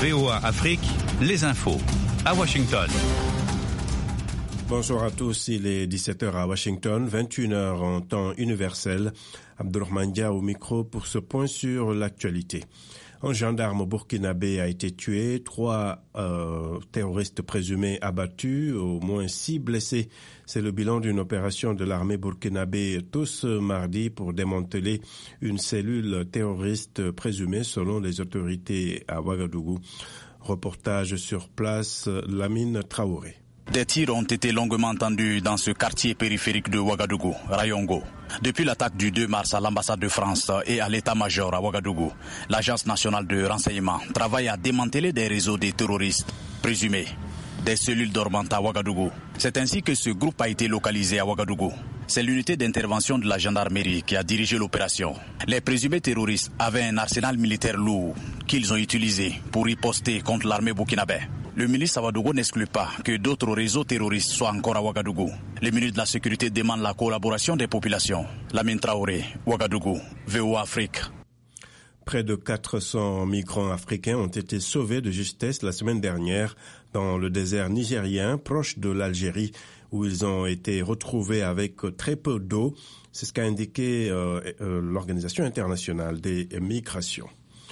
VOA Afrique, les infos à Washington. Bonsoir à tous, il est 17h à Washington, 21h en temps universel. Abdourahmane Dia au micro pour ce point sur l'actualité. Un gendarme burkinabé a été tué, 3 terroristes présumés abattus, au moins 6 blessés. C'est le bilan d'une opération de l'armée burkinabé tous mardi pour démanteler une cellule terroriste présumée selon les autorités à Ouagadougou. Reportage sur place, Lamine Traoré. Des tirs ont été longuement entendus dans ce quartier périphérique de Ouagadougou, Rayongo. Depuis l'attaque du 2 mars à l'ambassade de France et à l'état-major à Ouagadougou, l'Agence nationale de renseignement travaille à démanteler des réseaux de terroristes présumés, des cellules dormantes à Ouagadougou. C'est ainsi que ce groupe a été localisé à Ouagadougou. C'est l'unité d'intervention de la gendarmerie qui a dirigé l'opération. Les présumés terroristes avaient un arsenal militaire lourd qu'ils ont utilisé pour riposter contre l'armée burkinabé. Le ministre Ouagadougou n'exclut pas que d'autres réseaux terroristes soient encore à Ouagadougou. Les ministres de la Sécurité demandent la collaboration des populations. Lamine Traoré, Ouagadougou, VOA Afrique. Près de 400 migrants africains ont été sauvés de justesse la semaine dernière dans le désert nigérien, proche de l'Algérie, où ils ont été retrouvés avec très peu d'eau. C'est ce qu'a indiqué l'Organisation internationale des migrations.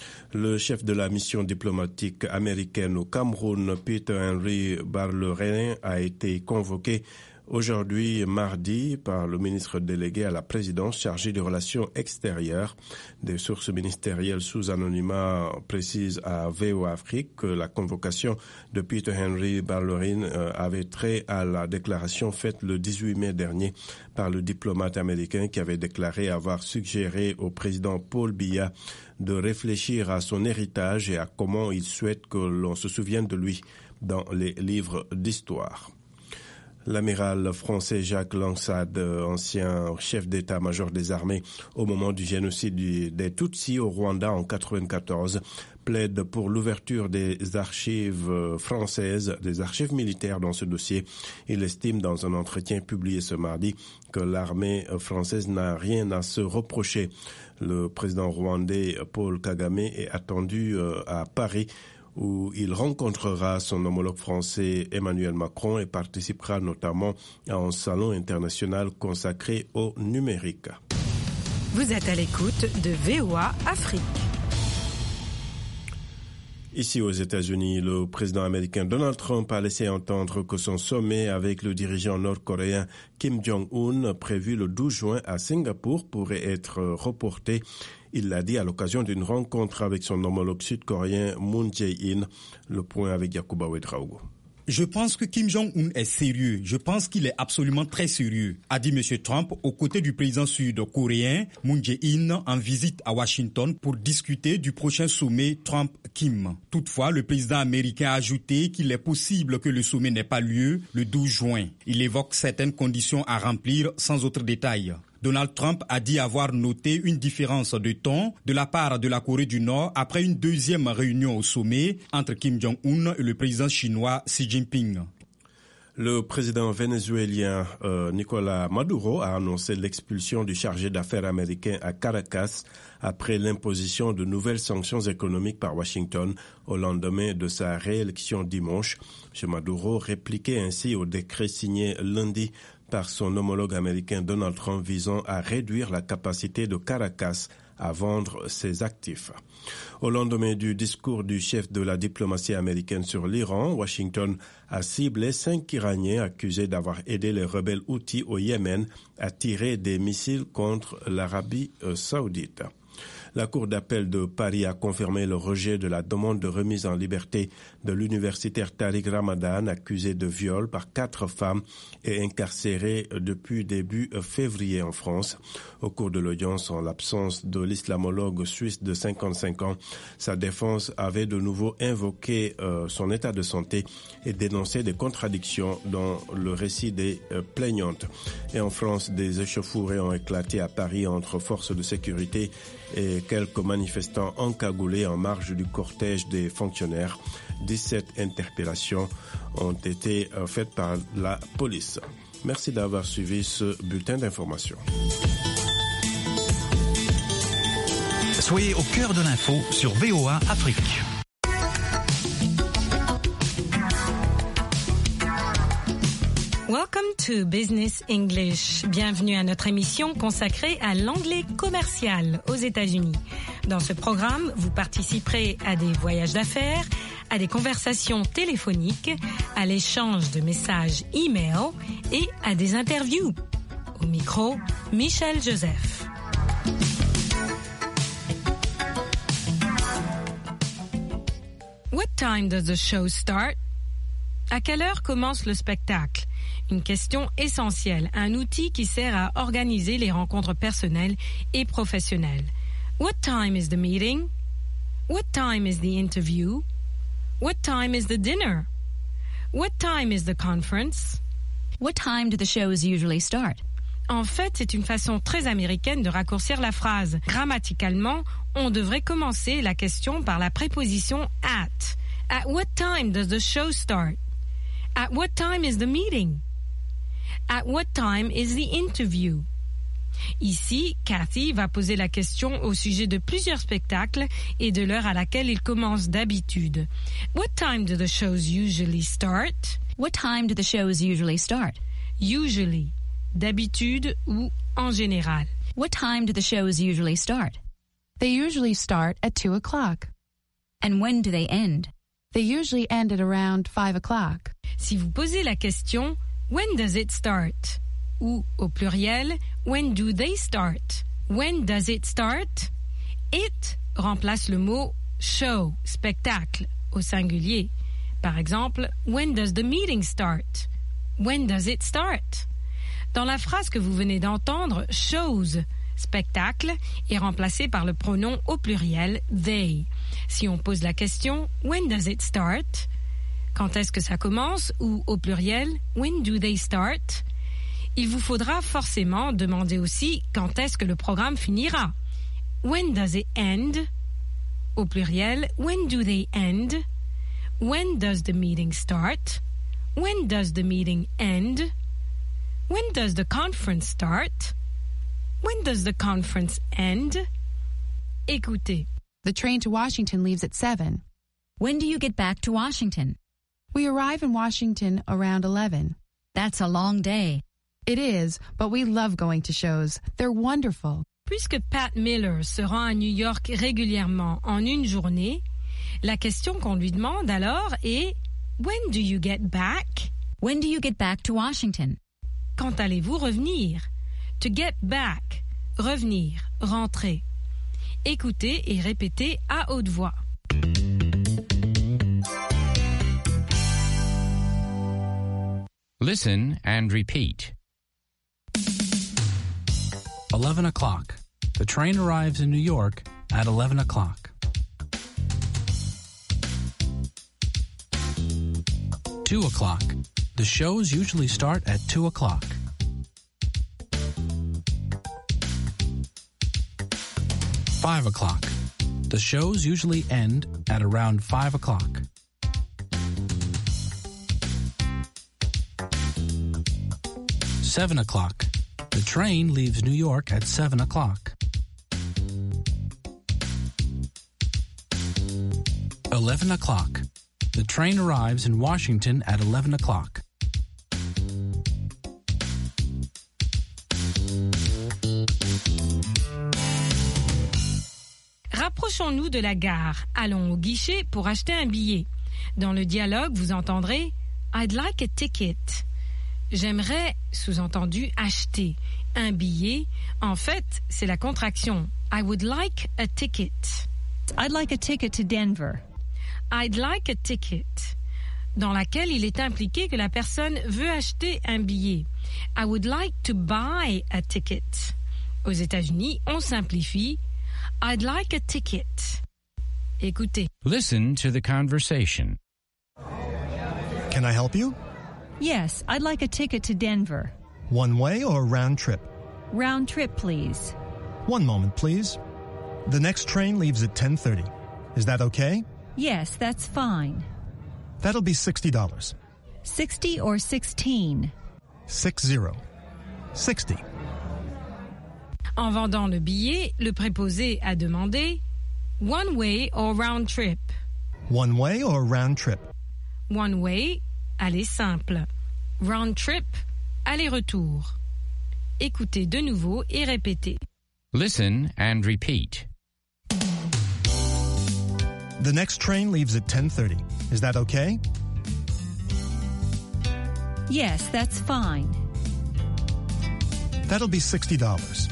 Le chef de la mission diplomatique américaine au Cameroun, Peter Henry Barlerin, a été convoqué aujourd'hui, mardi, par le ministre délégué à la présidence chargé des relations extérieures. Des sources ministérielles sous anonymat précisent à VOA Afrique que la convocation de Peter Henry Barlerin avait trait à la déclaration faite le 18 mai dernier par le diplomate américain qui avait déclaré avoir suggéré au président Paul Biya de réfléchir à son héritage et à comment il souhaite que l'on se souvienne de lui dans les livres d'histoire. L'amiral français Jacques Lansade, ancien chef d'état-major des armées au moment du génocide des Tutsis au Rwanda en 1994, plaide pour l'ouverture des archives françaises, des archives militaires dans ce dossier. Il estime dans un entretien publié ce mardi que l'armée française n'a rien à se reprocher. Le président rwandais Paul Kagame est attendu à Paris, où il rencontrera son homologue français Emmanuel Macron et participera notamment à un salon international consacré au numérique. Vous êtes à l'écoute de VOA Afrique. Ici aux États-Unis, le président américain Donald Trump a laissé entendre que son sommet avec le dirigeant nord-coréen Kim Jong-un, prévu le 12 juin à Singapour, pourrait être reporté. Il l'a dit à l'occasion d'une rencontre avec son homologue sud-coréen Moon Jae-in. Le point avec Yacouba Ouedraogo. Je pense que Kim Jong-un est sérieux. Je pense qu'il est absolument très sérieux, a dit M. Trump aux côtés du président sud-coréen Moon Jae-in en visite à Washington pour discuter du prochain sommet Trump-Kim. Toutefois, le président américain a ajouté qu'il est possible que le sommet n'ait pas lieu le 12 juin. Il évoque certaines conditions à remplir sans autre détail. Donald Trump a dit avoir noté une différence de ton de la part de la Corée du Nord après une deuxième réunion au sommet entre Kim Jong-un et le président chinois Xi Jinping. Le président vénézuélien Nicolás Maduro a annoncé l'expulsion du chargé d'affaires américain à Caracas après l'imposition de nouvelles sanctions économiques par Washington au lendemain de sa réélection dimanche. M. Maduro répliquait ainsi au décret signé lundi par son homologue américain Donald Trump visant à réduire la capacité de Caracas à vendre ses actifs. Au lendemain du discours du chef de la diplomatie américaine sur l'Iran, Washington a ciblé 5 Iraniens accusés d'avoir aidé les rebelles houthis au Yémen à tirer des missiles contre l'Arabie saoudite. La Cour d'appel de Paris a confirmé le rejet de la demande de remise en liberté de l'universitaire Tariq Ramadan, accusé de viol par 4 femmes et incarcéré depuis début février en France. Au cours de l'audience, en l'absence de l'islamologue suisse de 55 ans, sa défense avait de nouveau invoqué son état de santé et dénoncé des contradictions dans le récit des plaignantes. Et en France, des échauffourées ont éclaté à Paris entre forces de sécurité et quelques manifestants encagoulés en marge du cortège des fonctionnaires. 17 interpellations ont été faites par la police. Merci d'avoir suivi ce bulletin d'information. Soyez au cœur de l'info sur VOA Afrique. Welcome to Business English. Bienvenue à notre émission consacrée à l'anglais commercial aux États-Unis. Dans ce programme, vous participerez à des voyages d'affaires, à des conversations téléphoniques, à l'échange de messages e-mail et à des interviews. Au micro, Michel Joseph. What time does the show start? À quelle heure commence le spectacle? Une question essentielle, un outil qui sert à organiser les rencontres personnelles et professionnelles. What time is the meeting? What time is the interview? What time is the dinner? What time is the conference? What time do the shows usually start? En fait, c'est une façon très américaine de raccourcir la phrase. Grammaticalement, on devrait commencer la question par la préposition at. At what time does the show start? At what time is the meeting? At what time is the interview? Ici, Cathy va poser la question au sujet de plusieurs spectacles et de l'heure à laquelle ils commencent d'habitude. What time do the shows usually start? What time do the shows usually start? Usually, d'habitude ou en général. What time do the shows usually start? They usually start at 2 o'clock. And when do they end? They usually end at around 5 o'clock. Si vous posez la question, when does it start? Ou, au pluriel, when do they start? When does it start? It remplace le mot show, spectacle, au singulier. Par exemple, when does the meeting start? When does it start? Dans la phrase que vous venez d'entendre, shows, spectacle, est remplacé par le pronom au pluriel they. Si on pose la question, when does it start? Quand est-ce que ça commence? Ou au pluriel, when do they start? Il vous faudra forcément demander aussi quand est-ce que le programme finira. When does it end? Au pluriel, when do they end? When does the meeting start? When does the meeting end? When does the conference start? When does the conference end? Écoutez. The train to Washington leaves at 7. When do you get back to Washington? We arrive in Washington around 11. That's a long day. It is, but we love going to shows. They're wonderful. Puisque Pat Miller se rend à New York régulièrement en une journée, la question qu'on lui demande alors est « When do you get back? » When do you get back to Washington? Quand allez-vous revenir? To get back, revenir, rentrer. Écoutez et répétez à haute voix. Listen and repeat. 11 o'clock. The train arrives in New York at 11 o'clock. 2 o'clock. The shows usually start at 2 o'clock. 5 o'clock. The shows usually end at around 5 o'clock. 7 o'clock. The train leaves New York at 7 o'clock. 11 o'clock. The train arrives in Washington at 11 o'clock. Rapprochons-nous de la gare. Allons au guichet pour acheter un billet. Dans le dialogue, vous entendrez « I'd like a ticket ». J'aimerais, sous-entendu, acheter un billet. En fait, c'est la contraction. I would like a ticket. I'd like a ticket to Denver. I'd like a ticket, dans laquelle il est impliqué que la personne veut acheter un billet. I would like to buy a ticket. Aux États-Unis, on simplifie. I'd like a ticket. Écoutez. Listen to the conversation. Can I help you? Yes, I'd like a ticket to Denver. One way or round trip? Round trip, please. One moment, please. The next train leaves at 10:30. Is that okay? Yes, that's fine. That'll be $60. 60 or 16? 60. 60. En vendant le billet, le préposé a demandé one way or round trip. One way or round trip? One way, aller simple. Round trip, aller-retour. Écoutez de nouveau et répétez. Listen and repeat. The next train leaves at 10:30. Is that okay? Yes, that's fine. That'll be $60.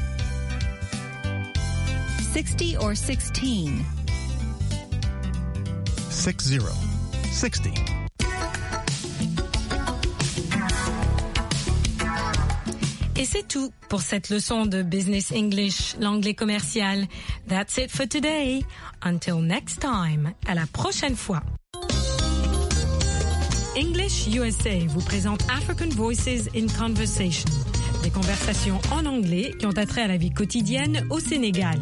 60 or 16? 60. Et c'est tout pour cette leçon de Business English, l'anglais commercial. That's it for today. Until next time. À la prochaine fois. English USA vous présente African Voices in Conversation. Des conversations en anglais qui ont attrait à la vie quotidienne au Sénégal.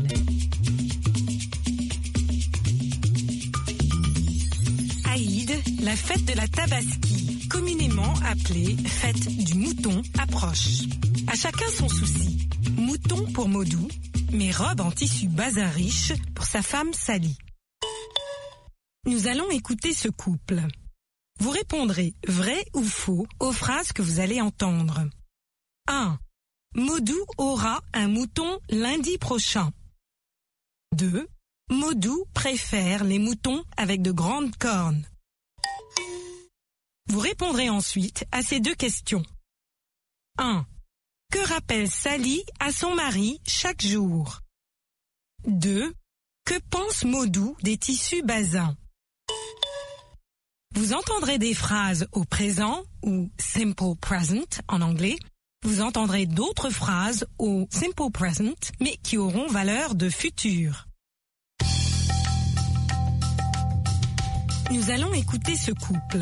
Aïd, la fête de la Tabaski, communément appelée fête du mouton, approche. À chacun son souci. Mouton pour Modou, mais robe en tissu bazin riche pour sa femme Sally. Nous allons écouter ce couple. Vous répondrez vrai ou faux aux phrases que vous allez entendre. 1. Modou aura un mouton lundi prochain. 2. Modou préfère les moutons avec de grandes cornes. Vous répondrez ensuite à ces deux questions. 1. Que rappelle Sally à son mari chaque jour? 2. Que pense Modou des tissus bazins? Vous entendrez des phrases au présent ou simple present en anglais. Vous entendrez d'autres phrases au simple present mais qui auront valeur de futur. Nous allons écouter ce couple.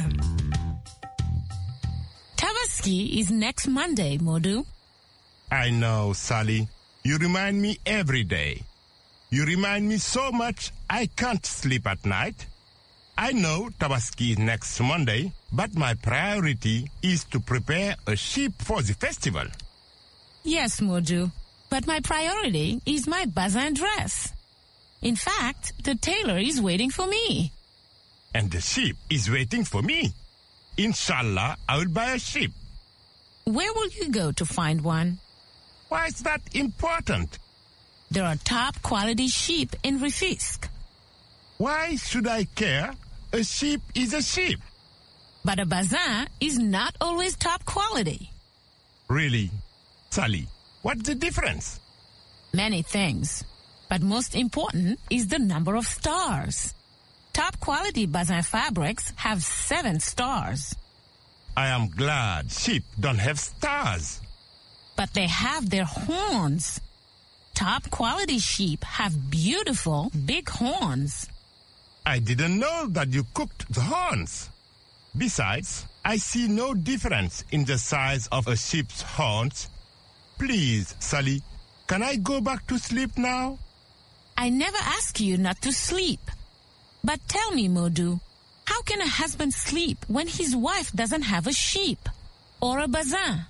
Tabaski is next Monday, Modou. I know, Sally. You remind me every day. You remind me so much I can't sleep at night. I know Tabaski is next Monday, but my priority is to prepare a sheep for the festival. Yes, Modou, but my priority is my bazin dress. In fact, the tailor is waiting for me. And the sheep is waiting for me. Inshallah, I will buy a sheep. Where will you go to find one? Why is that important? There are top quality sheep in Rufisque. Why should I care? A sheep is a sheep. But a bazin is not always top quality. Really? Sally, what's the difference? Many things. But most important is the number of stars. Top quality bazin fabrics have 7 stars. I am glad sheep don't have stars. But they have their horns. Top quality sheep have beautiful big horns. I didn't know that you cooked the horns. Besides, I see no difference in the size of a sheep's horns. Please, Sally, can I go back to sleep now? I never ask you not to sleep. But tell me, Modou, how can a husband sleep when his wife doesn't have a sheep or a bazin?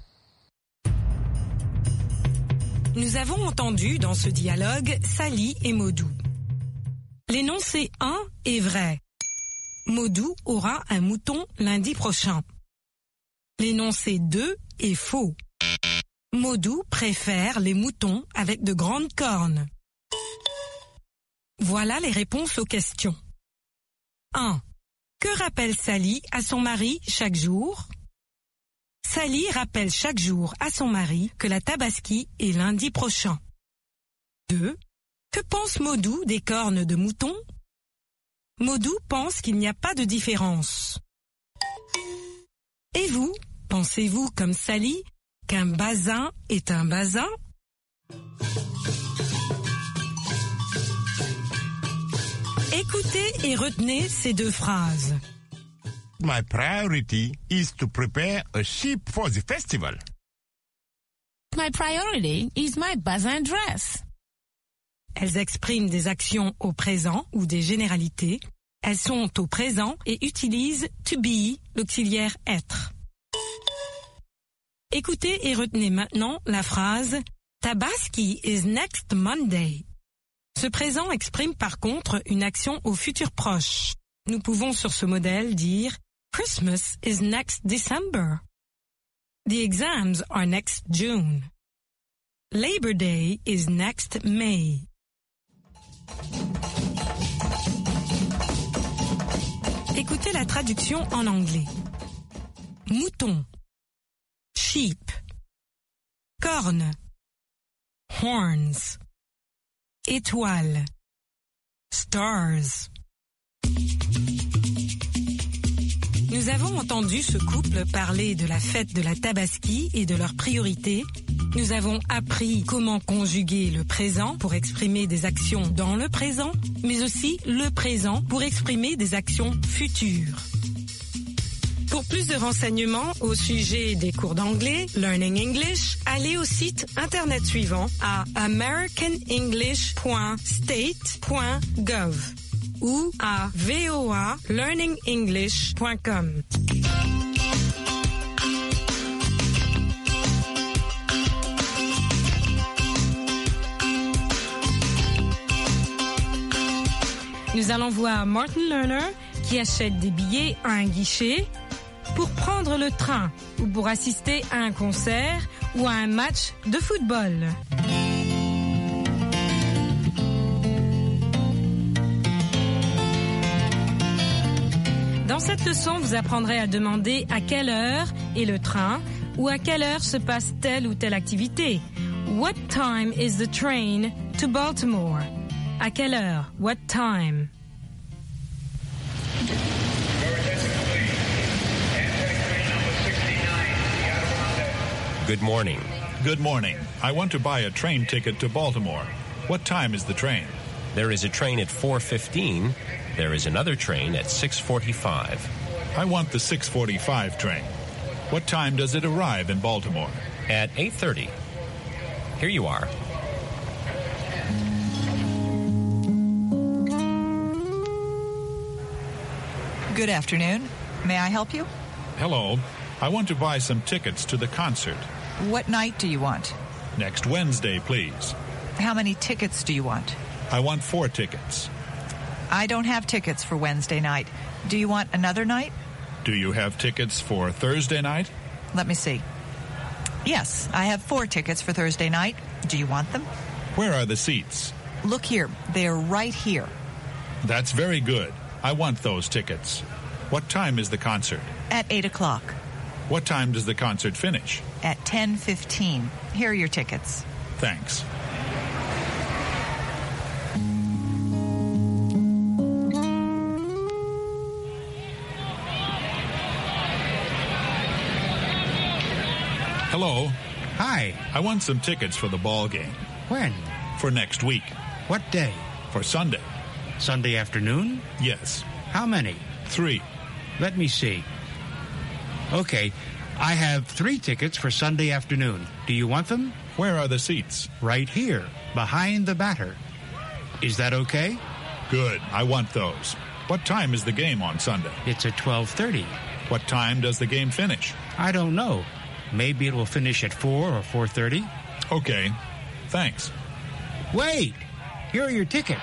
Nous avons entendu dans ce dialogue Sally et Modou. L'énoncé 1 est vrai. Modou aura un mouton lundi prochain. L'énoncé 2 est faux. Modou préfère les moutons avec de grandes cornes. Voilà les réponses aux questions. 1. Que rappelle Sally à son mari chaque jour? Sally rappelle chaque jour à son mari que la Tabaski est lundi prochain. 2. Que pense Modou des cornes de mouton? Modou pense qu'il n'y a pas de différence. Et vous, pensez-vous comme Sally qu'un bazin est un bazin? Écoutez et retenez ces deux phrases. My priority is to prepare a sheep for the festival. My priority is my bazin dress. Elles expriment des actions au présent ou des généralités. Elles sont au présent et utilisent to be, l'auxiliaire être. Écoutez et retenez maintenant la phrase Tabaski is next Monday. Ce présent exprime par contre une action au futur proche. Nous pouvons sur ce modèle dire Christmas is next December. The exams are next June. Labor Day is next May. Écoutez la traduction en anglais. Mouton. Sheep. Corne. Horns. Étoile. Stars. Nous avons entendu ce couple parler de la fête de la Tabaski et de leurs priorités. Nous avons appris comment conjuguer le présent pour exprimer des actions dans le présent, mais aussi le présent pour exprimer des actions futures. Pour plus de renseignements au sujet des cours d'anglais, Learning English, allez au site internet suivant à americanenglish.state.gov ou à voalearningenglish.com. Nous allons voir Martin Lerner qui achète des billets à un guichet pour prendre le train ou pour assister à un concert ou à un match de football. Dans cette leçon, vous apprendrez à demander à quelle heure est le train ou à quelle heure se passe telle ou telle activité. What time is the train to Baltimore? À quelle heure? What time? Good morning. Good morning. I want to buy a train ticket to Baltimore. What time is the train? There is a train at 4:15. There is another train at 6:45. I want the 6:45 train. What time does it arrive in Baltimore? At 8:30. Here you are. Good afternoon. May I help you? Hello. I want to buy some tickets to the concert. What night do you want? Next Wednesday, please. How many tickets do you want? I want 4 tickets. I don't have tickets for Wednesday night. Do you want another night? Do you have tickets for Thursday night? Let me see. Yes, I have 4 tickets for Thursday night. Do you want them? Where are the seats? Look here. They're right here. That's very good. I want those tickets. What time is the concert? At 8 o'clock. What time does the concert finish? At 10:15. Here are your tickets. Thanks. Hello. Hi. I want some tickets for the ball game. When? For next week. What day? For Sunday. Sunday afternoon? Yes. How many? 3. Let me see. Okay, I have 3 tickets for Sunday afternoon. Do you want them? Where are the seats? Right here, behind the batter. Is that okay? Good, I want those. What time is the game on Sunday? It's at 12:30. What time does the game finish? I don't know. Maybe it will finish at 4 or 4:30. Okay, thanks. Wait! Here are your tickets.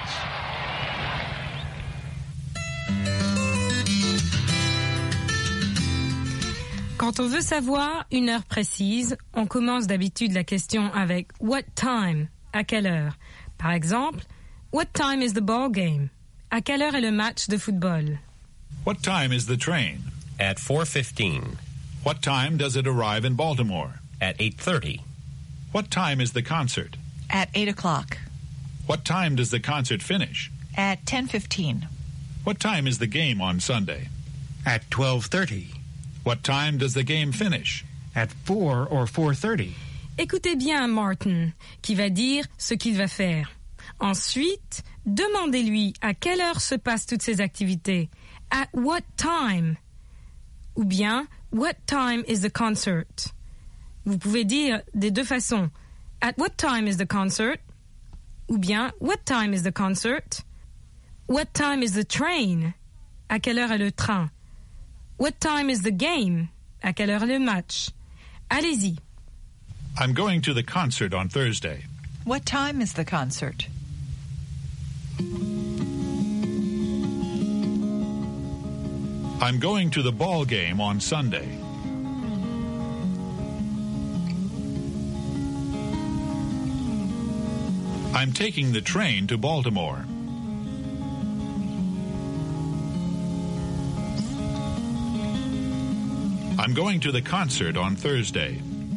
Quand on veut savoir une heure précise, on commence d'habitude la question avec « What time ?» À quelle heure? Par exemple, « What time is the ball game ?» À quelle heure est le match de football? What time is the train? At 4:15. What time does it arrive in Baltimore? At 8:30. What time is the concert? At 8 o'clock. What time does the concert finish? At 10:15. What time is the game on Sunday? At 12:30. What time does the game finish? At 4 or 4:30. Écoutez bien Martin, qui va dire ce qu'il va faire. Ensuite, demandez-lui à quelle heure se passent toutes ces activités. At what time? Ou bien, what time is the concert? Vous pouvez dire des deux façons. At what time is the concert? Ou bien, what time is the concert? What time is the train? À quelle heure est le train? What time is the game? À quelle heure est le match? Allez-y. I'm going to the concert on Thursday. What time is the concert? I'm going to the ball game on Sunday. I'm taking the train to Baltimore. I'm going to the concert on Thursday.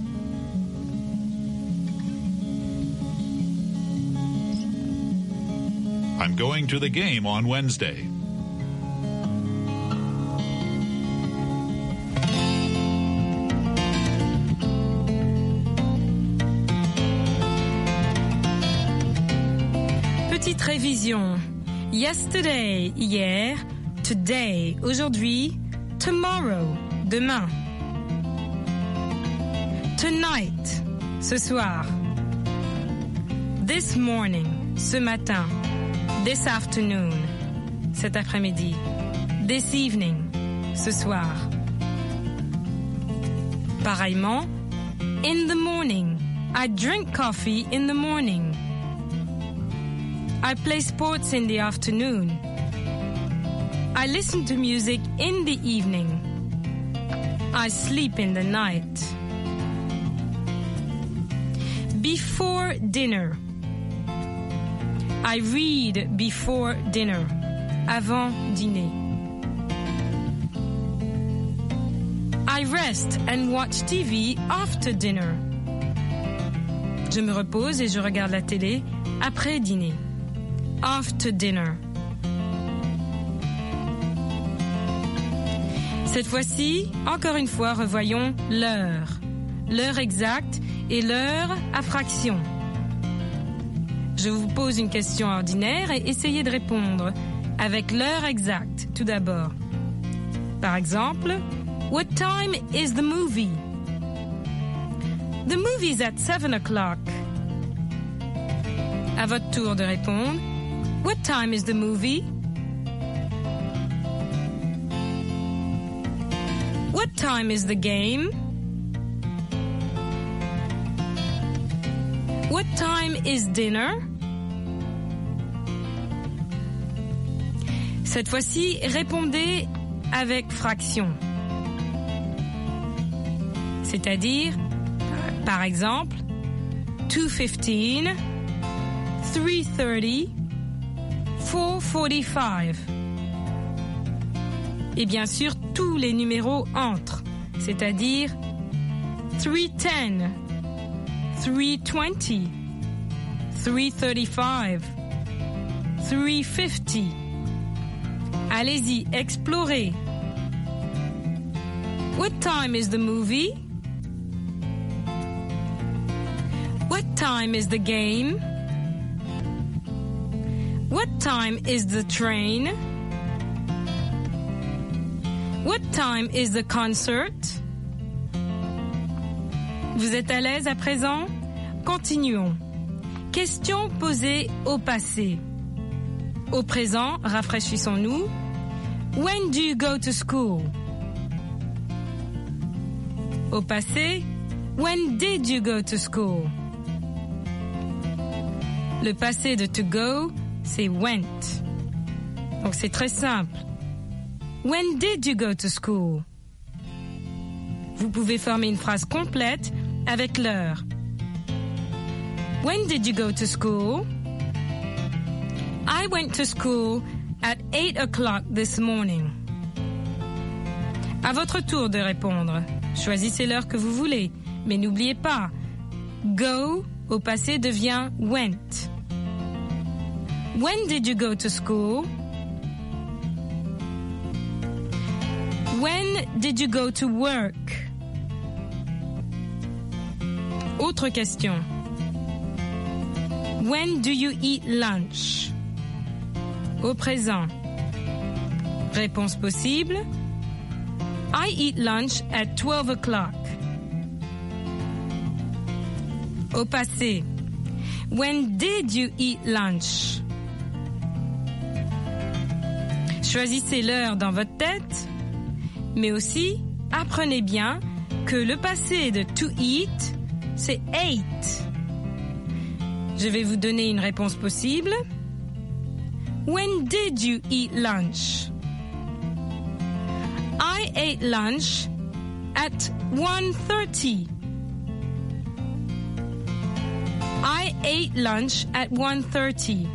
I'm going to the game on Wednesday. Petite révision. Yesterday, hier. Today, aujourd'hui. Tomorrow, demain. Tonight, ce soir. This morning, ce matin. This afternoon, cet après-midi. This evening, ce soir. Pareillement, in the morning. I drink coffee in the morning. I play sports in the afternoon. I listen to music in the evening. I sleep in the night. Before dinner. I read before dinner. Avant dîner. I rest and watch TV after dinner. Je me repose et je regarde la télé après dîner. After dinner. Cette fois-ci, encore une fois, revoyons l'heure. L'heure exacte et l'heure à fraction. Je vous pose une question ordinaire et essayez de répondre avec l'heure exacte, tout d'abord. Par exemple, what time is the movie? The movie's at 7 o'clock. À votre tour de répondre. What time is the movie? What time is the game? What time is dinner? Cette fois-ci, répondez avec fraction. C'est-à-dire, par exemple, 2:15, 3:30, 4:45. Et bien sûr, tous les numéros entrent, c'est-à-dire 3:10, 3:20, 3:35, 3:50. Allez-y, explorez. What time is the movie? What time is the game? What time is the train? What time is the concert? Vous êtes à l'aise à présent? Continuons. Question posée au passé. Au présent, rafraîchissons-nous. When do you go to school? Au passé, when did you go to school? Le passé de to go, c'est went. Donc c'est très simple. When did you go to school? Vous pouvez former une phrase complète avec l'heure. When did you go to school? I went to school at 8 o'clock this morning. À votre tour de répondre. Choisissez l'heure que vous voulez, mais n'oubliez pas, go au passé devient went. When did you go to school? When did you go to work? Autre question. When do you eat lunch? Au présent. Réponse possible. I eat lunch at 12 o'clock. Au passé. When did you eat lunch? Choisissez l'heure dans votre tête, mais aussi apprenez bien que le passé de to eat, c'est ate. Je vais vous donner une réponse possible. When did you eat lunch? I ate lunch at 1:30. I ate lunch at 1:30.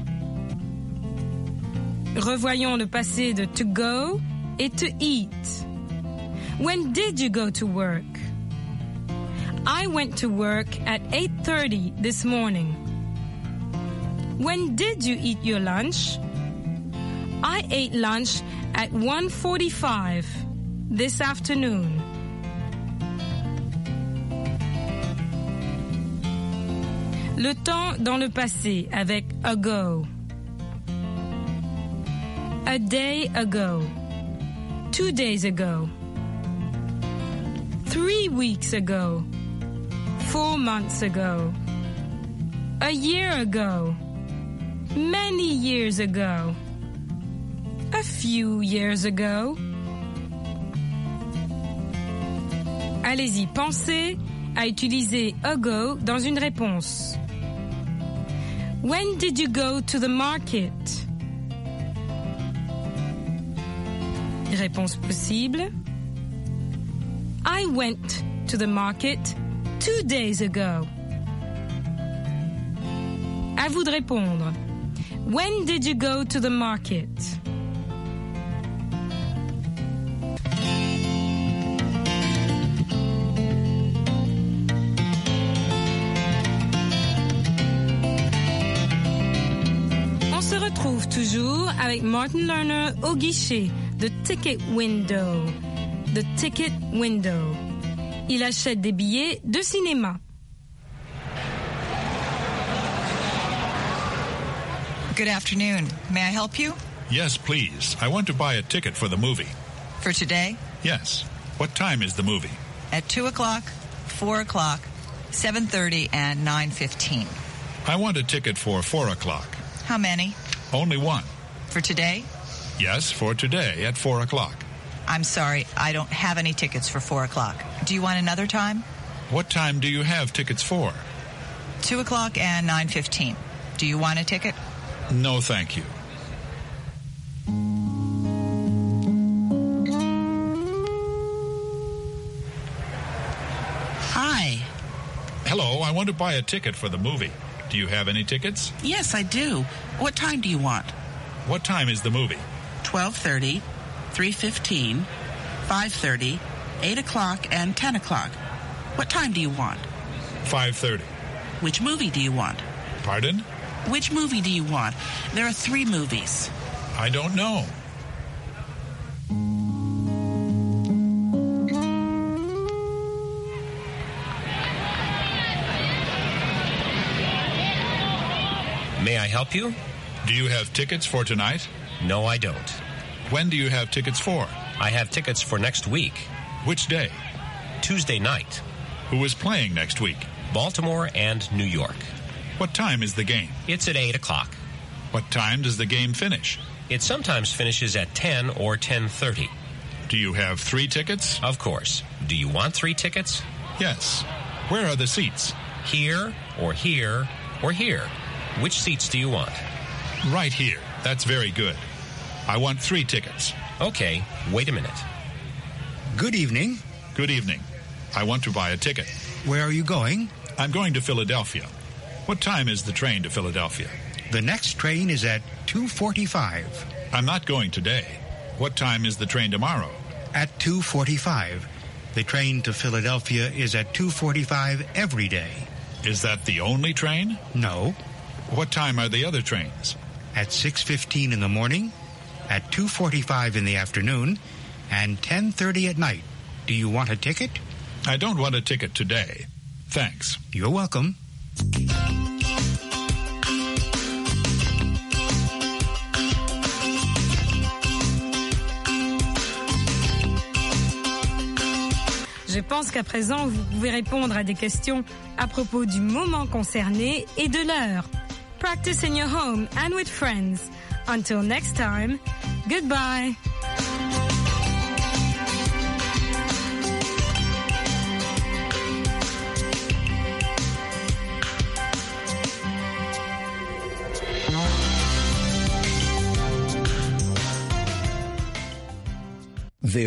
Revoyons le passé de to go et to eat. When did you go to work? I went to work at 8:30 this morning. When did you eat your lunch? I ate lunch at 1:45 this afternoon. Le temps dans le passé avec ago. A day ago. 2 days ago. 3 weeks ago. 4 months ago. A year ago. Many years ago. A few years ago. Allez-y, pensez à utiliser ago dans une réponse. When did you go to the market? Réponse possible. I went to the market 2 days ago. À vous de répondre. When did you go to the market? On se retrouve toujours avec Martin Lerner au guichet. The Ticket Window. The Ticket Window. Il achète des billets de cinéma. Good afternoon. May I help you? Yes, please. I want to buy a ticket for the movie. For today? Yes. What time is the movie? At 2 o'clock, 4 o'clock, 7:30, and 9:15. I want a ticket for 4 o'clock. How many? Only one. For today? Yes, for today at 4 o'clock. I'm sorry, I don't have any tickets for 4 o'clock. Do you want another time? What time do you have tickets for? 2 o'clock and 9:15. Do you want a ticket? No, thank you. Hi. Hello, I want to buy a ticket for the movie. Do you have any tickets? Yes, I do. What time do you want? What time is the movie? 12:30, 3:15, 5:30, 8 o'clock, and 10 o'clock. What time do you want? 5:30. Which movie do you want? Pardon? Which movie do you want? There are 3 movies. I don't know. May I help you? Do you have tickets for tonight? No, I don't. When do you have tickets for? I have tickets for next week. Which day? Tuesday night. Who is playing next week? Baltimore and New York. What time is the game? It's at 8 o'clock. What time does the game finish? It sometimes finishes at 10 or 10:30. Do you have 3 tickets? Of course. Do you want 3 tickets? Yes. Where are the seats? Here, or here, or here. Which seats do you want? Right here. That's very good. I want 3 tickets. Okay, wait a minute. Good evening. Good evening. I want to buy a ticket. Where are you going? I'm going to Philadelphia. What time is the train to Philadelphia? The next train is at 2:45. I'm not going today. What time is the train tomorrow? At 2:45. The train to Philadelphia is at 2:45 every day. Is that the only train? No. What time are the other trains? At 6:15 in the morning, at 2:45 in the afternoon, and 10:30 at night. Do you want a ticket? I don't want a ticket today. Thanks. You're welcome. Je pense qu'à présent, vous pouvez répondre à des questions à propos du moment concerné et de l'heure. Practice in your home and with friends. Until next time, goodbye.